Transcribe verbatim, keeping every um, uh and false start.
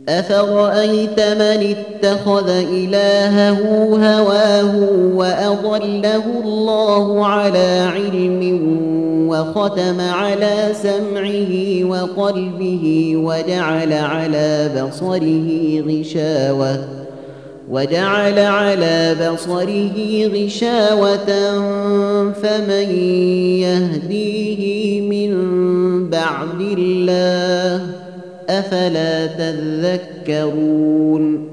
أفرأيت من اتخذ إلهه هواه وأضله الله على علم وختم على سمعه وقلبه وجعل على بصره غشاوة وجعل على بصره غشاوة فمن يهديه من بعد الله أفلا تذكرون